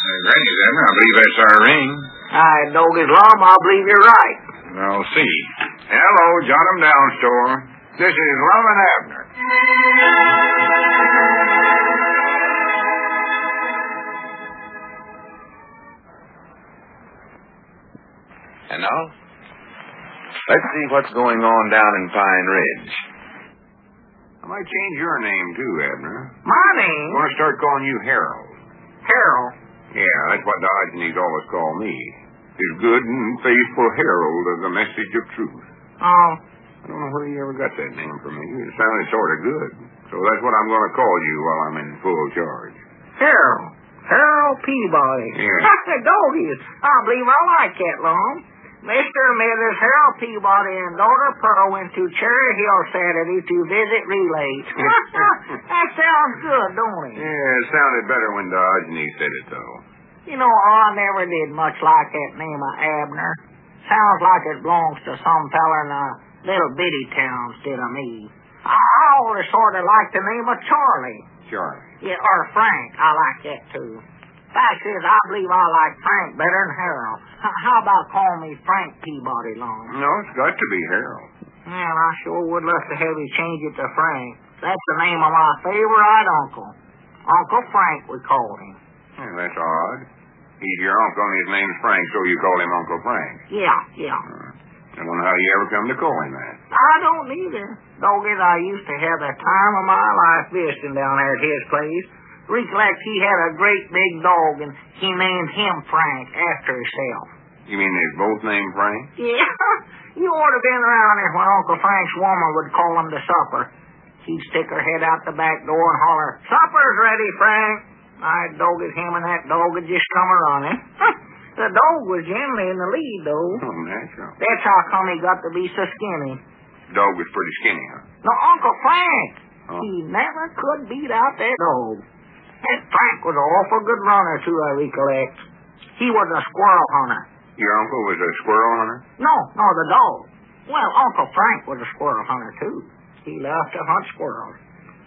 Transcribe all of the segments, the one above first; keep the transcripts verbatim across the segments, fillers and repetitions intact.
Granny, then, I believe that's our ring. I don't get long, I believe you're right. I'll see. Hello, jot 'em down, store. This is Lum and Abner. And now, let's see what's going on down in Pine Ridge. I might change your name, too, Abner. My name? I want to start calling you Harold. Harold? Yeah, that's what Diogenes always called me. His good and faithful herald of the message of truth. Oh. I don't know where you ever got that name from me. It sounded sort of good. So that's what I'm going to call you while I'm in full charge. Harold. Harold Peabody. Yeah. Dogies. I believe I like that, Long. Mister and Missus Harold Peabody and daughter Pearl went to Cherry Hill Saturday to visit relays. That sounds good, don't it? Yeah, it sounded better when Diogenes said it, though. You know, I never did much like that name of Abner. Sounds like it belongs to some fella in a little bitty town instead of me. I always sort of like the name of Charlie. Charlie. Yeah, or Frank. I like that, too. Fact is, I believe I like Frank better than Harold. H- how about calling me Frank Peabody, Long? No, it's got to be Harold. Well, I sure would love to have you change it to Frank. That's the name of my favorite uncle. Uncle Frank, we called him. Yeah, that's odd. He's your uncle and his name's Frank, so you call him Uncle Frank. Yeah, yeah. Uh, I wonder how you ever come to call him that. I don't either. Doggone, I used to have the time of my life visiting down there at his place. Recollect he had a great big dog, and he named him Frank after himself. You mean they're both named Frank? Yeah. You ought to have been around there when Uncle Frank's woman would call him to supper. She'd stick her head out the back door and holler, "Supper's ready, Frank." I'd dog at him, and that dog would just come running. The dog was generally in the lead, though. Oh, natural. That's how come he got to be so skinny. Dog was pretty skinny, huh? No, Uncle Frank. Oh. He never could beat out that dog. That Frank was an awful good runner, too, I recollect. He was a squirrel hunter. Your uncle was a squirrel hunter? No, no, the dog. Well, Uncle Frank was a squirrel hunter, too. He loved to hunt squirrels.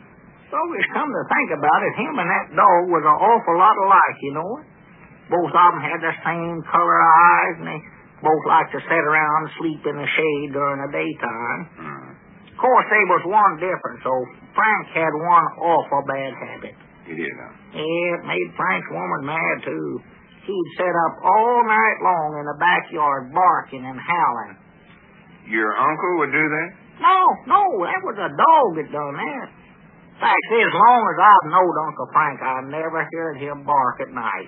So it's come to think about it, him and that dog was an awful lot alike, you know it? Both of them had the same color eyes, and they both liked to sit around and sleep in the shade during the daytime. Hmm. Of course, there was one difference, so Frank had one awful bad habit. He did, huh? Yeah, it made Frank's woman mad, too. He'd sit up all night long in the backyard barking and howling. Your uncle would do that? No, no, that was a dog that done that. Fact is, as long as I've knowed Uncle Frank, I never heard him bark at night.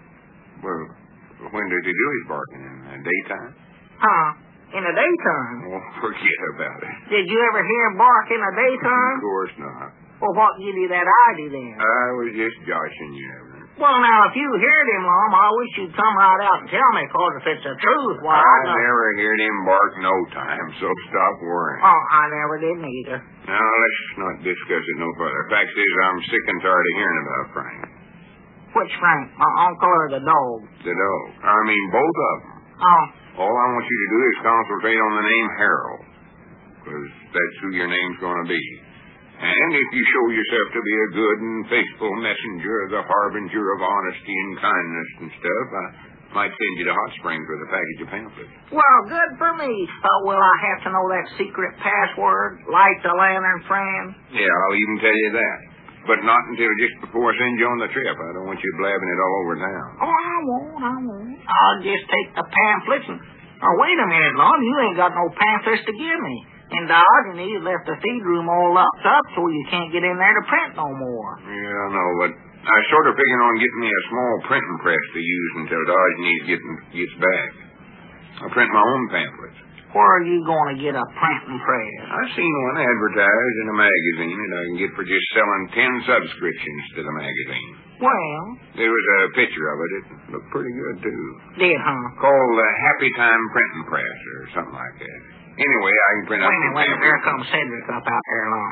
Well, when did he do his barking? In the daytime? Huh? In the daytime? Oh, forget about it. Did you ever hear him bark in the daytime? Of course not. Well, what gave you that idea then? I was just joshing you, Abner. Well, now, if you heard him, Mom, I wish you'd come right out and tell me, because if it's the truth, why... I I never heard him bark no time, so stop worrying. Oh, I never did neither. Now, let's not discuss it no further. Fact is, I'm sick and tired of hearing about Frank. Which Frank? My uncle or the dog? The dog. I mean, both of them. Oh. All I want you to do is concentrate on the name Harold, because that's who your name's going to be. And if you show yourself to be a good and faithful messenger, the harbinger of honesty and kindness and stuff, I might send you to Hot Springs with a package of pamphlets. Well, good for me. Uh, will I have to know that secret password? Light the lantern, friend? Yeah, I'll even tell you that. But not until just before I send you on the trip. I don't want you blabbing it all over town. Oh, I won't, I won't. I'll just take the pamphlets and... Oh, wait a minute, Lon. You ain't got no pamphlets to give me. And Diogenes left the feed room all locked up so you can't get in there to print no more. Yeah, I know, but I was sort of figuring on getting me a small printing press to use until Diogenes gets, gets back. I'll print my own pamphlets. Where are you going to get a printing press? I've seen one advertised in a magazine that I can get for just selling ten subscriptions to the magazine. Well? There was a picture of it. It looked pretty good, too. Did, huh? Called the Happy Time Printing Press or something like that. Anyway, I can print out... Wait a minute, wait a minute. There comes Cedric up out there, Lon.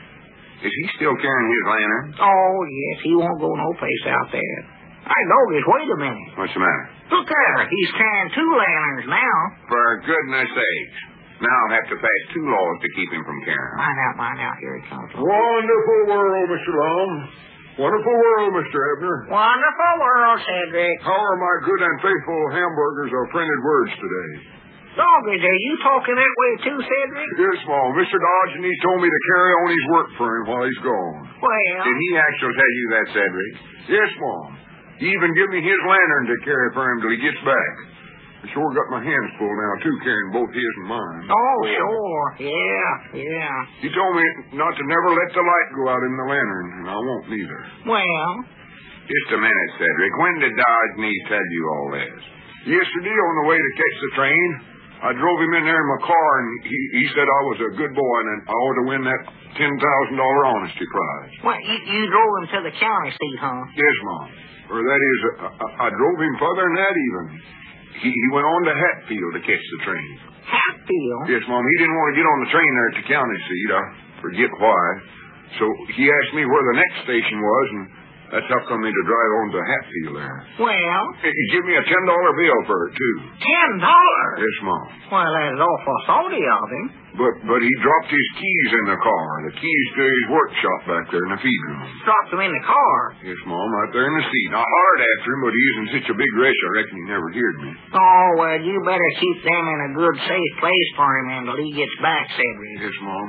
Is he still carrying his lantern? Oh, yes. He won't go no place out there. I know this. Wait a minute. What's the matter? Look there. He's carrying two lanterns now. For goodness sakes. Now I'll have to pass two laws to keep him from carrying them. Mind out, mind out. Here he comes. Wonderful world, Mister Long. Wonderful world, Mister Abner. Wonderful world, Cedric. How are my good and faithful hamburgers of printed words today? Doggies, are you talking that way too, Cedric? Yes, Mom. Mister Dodge, and he told me to carry on his work for him while he's gone. Well... Did he actually tell you that, Cedric? Yes, Mom. He even give me his lantern to carry for him till he gets back. I sure got my hands full now, too, carrying both his and mine. Oh, sure. Yeah, yeah. He told me not to never let the light go out in the lantern, and I won't neither. Well... Just a minute, Cedric. When did Dodge need tell you all this? Yesterday, on the way to catch the train, I drove him in there in my car, and he, he said I was a good boy and I ought to win that ten thousand dollars honesty prize. Well, you, you drove him to the county seat, huh? Yes, Mom. Or that is, I, I, I drove him further than that even. He, he went on to Hatfield to catch the train. Hatfield? Yes, Mom. He didn't want to get on the train there at the county seat. I forget why. So he asked me where the next station was, and that's how come me to drive on to Hatfield there. Well? He give me a ten dollar bill for it, too. Ten dollars? Yes, Mom. Well, that's awful salty of him. But but he dropped his keys in the car, the keys to his workshop back there in the feed room. Dropped them in the car? Yes, Mom, right there in the seat. I hollered after him, but he was in such a big rush, I reckon he never heard me. Oh, well, you better keep them in a good, safe place for him until he gets back, Cedric. Yes, Mom.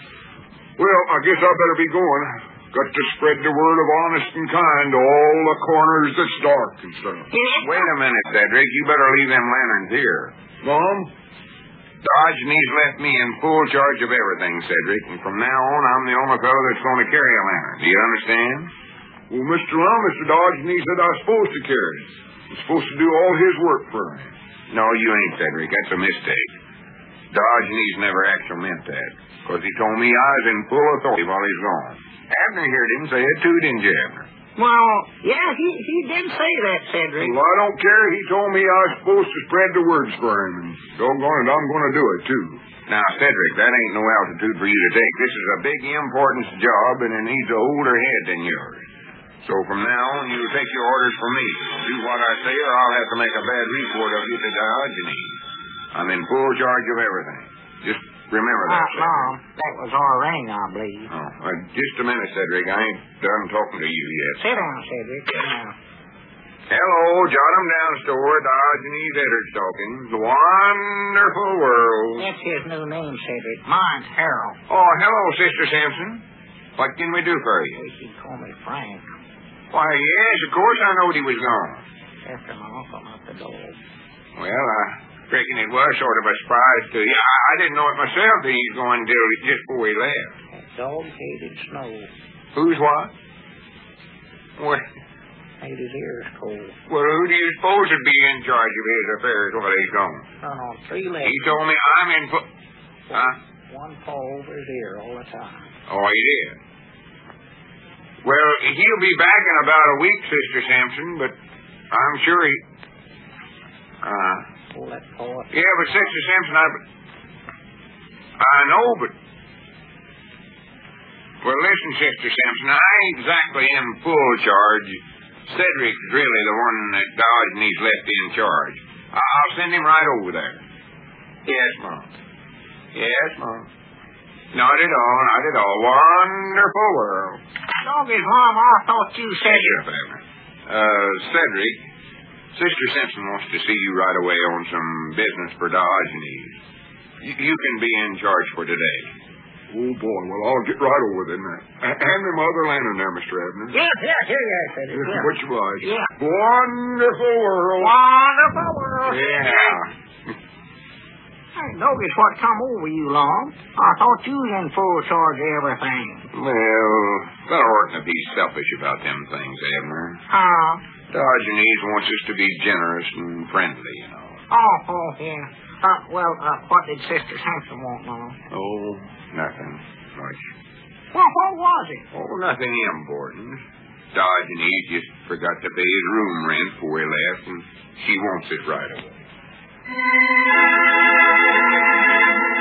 Well, I guess I better be going. Got to spread the word of honest and kind to all the corners that's dark and stuff. Wait a minute, Cedric. You better leave them lanterns here. Mom? Dodge and he's left me in full charge of everything, Cedric, and from now on, I'm the only fellow that's going to carry a lantern. Do you understand? Well, Mister Lum, Mister Dodge, and he said I was supposed to carry it. I'm supposed to do all his work for him. No, you ain't, Cedric. That's a mistake. Dodge and he's never actually meant that, because he told me I was in full authority while he's gone. Abner heard him say it too, didn't you, Abner? Well, yeah, he, he did say that, Cedric. Well, I don't care. He told me I was supposed to spread the words for him, and doggone it, I'm going to do it, too. Now, Cedric, that ain't no altitude for you to take. This is a big importance job, and it needs a older head than yours. So from now on, you take your orders from me. Do what I say, or I'll have to make a bad report of you to Diogenes. I'm in full charge of everything. Just remember that, Uh, Cedric. Mom, that was our ring, I believe. Oh, uh, just a minute, Cedric. I ain't done talking to you yet. Sit down, Cedric. Sit down. Hello, jot 'em down, store. Diogenes Eddard's talking. The wonderful world. That's his new name, Cedric. Mine's Harold. Oh, hello, Sister Sampson. What can we do for you? Wish he'd call me Frank. Why, yes, of course I knowed he was gone. After my uncle out the door. Well, I reckon it was sort of a surprise to you. I, I didn't know it myself that he's going till just before he left. That dog-hated snow. Who's what? Well, Made his ears cold. well, who do you suppose would be in charge of his affairs while he's gone? Run on three legs. He told me I'm in... Fo- huh? One paw over his ear all the time. Oh, he did. Well, he'll be back in about a week, Sister Sampson, but I'm sure he... Uh, Pull that paw up. yeah, but Sister Sampson, I... I know, but... Well, listen, Sister Sampson, I ain't exactly in full charge. Cedric's really the one that Dodge and he's left in charge. I'll send him right over there. Yes, Mom. Yes, Mom. Not at all, not at all. Wonderful world. Doggies, Mom, I thought you said... Yes, Abner. Uh, Cedric, Sister Simpson wants to see you right away on some business for Diogenes. You, you can be in charge for today. Oh, boy. Well, I'll get right over then. Uh, hand me my other lantern there, Mister Abner. Yes, yes, here you are, Cedric. Yes, Yeah. what you like? Yeah. Wonderful world. Wonderful world. Yeah. Hey, Doggies, what come over you, Long? I thought you was in full charge of everything. Well, fellow oughtn't to be selfish about them things, Abner. Huh? Diogenes wants us to be generous and friendly, you know. Oh, oh, yeah. Uh, well, uh, what did Sister Sampson want, Mom? Oh, nothing much. Well, what was it? Oh, nothing important. Diogenes just forgot to pay his room rent before he left, and she wants it right away.